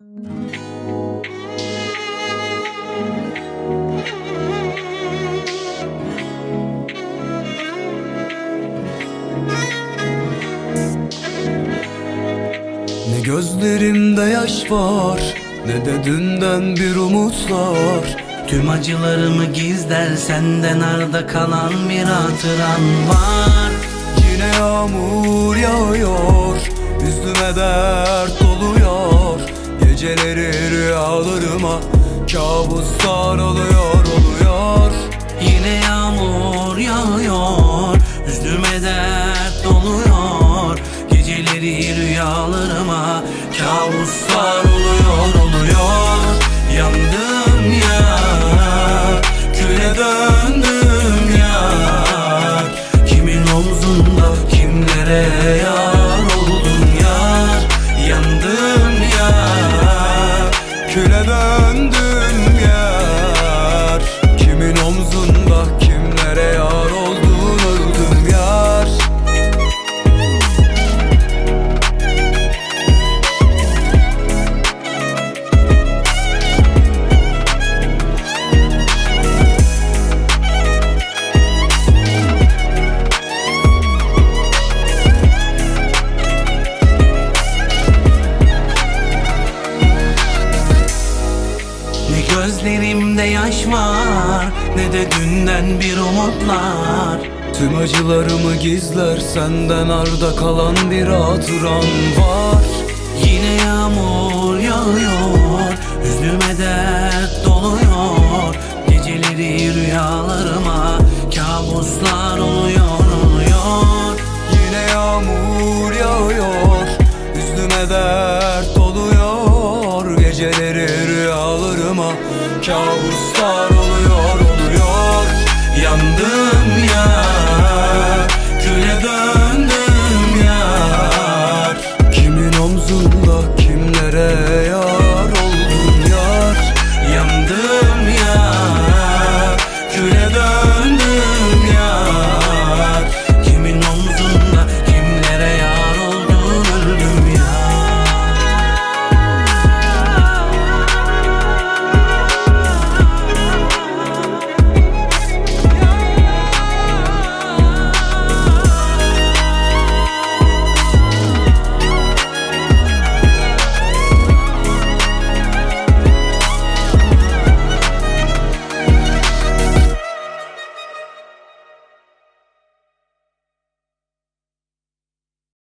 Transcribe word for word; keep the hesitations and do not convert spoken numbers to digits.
Ne gözlerimde yaş var, ne de dünden bir umutlar. Tüm acılarımı gizler, senden arda kalan bir hatıran var. Yine yağmur yağıyor, üstüme dert doluyor. Geceleri rüyalarıma kabuslar oluyor, oluyor. Yine yağmur yağıyor, üstüme dert doluyor. Geceleri rüyalarıma kabuslar oluyor, oluyor. Yandım ya, küle döndüm ya. Kimin omzunda kimlere yar oldum yar. Yandım ya, Küle döndüm yar. Kimin omzunda kimlere yar oldun, öldüm yar. ne gözlerimde yaş var, ne de dünden bir umutlar. Tüm acılarımı gizler, senden arda kalan bir hatıran var. Yine yağmur yağıyor, üstüme dert doluyor. Geceleri rüyalarıma kabuslar oluyor, oluyor. Yine yağmur yağıyor, üstüme dert doluyor. Geceleri rüyalarıma kabuslar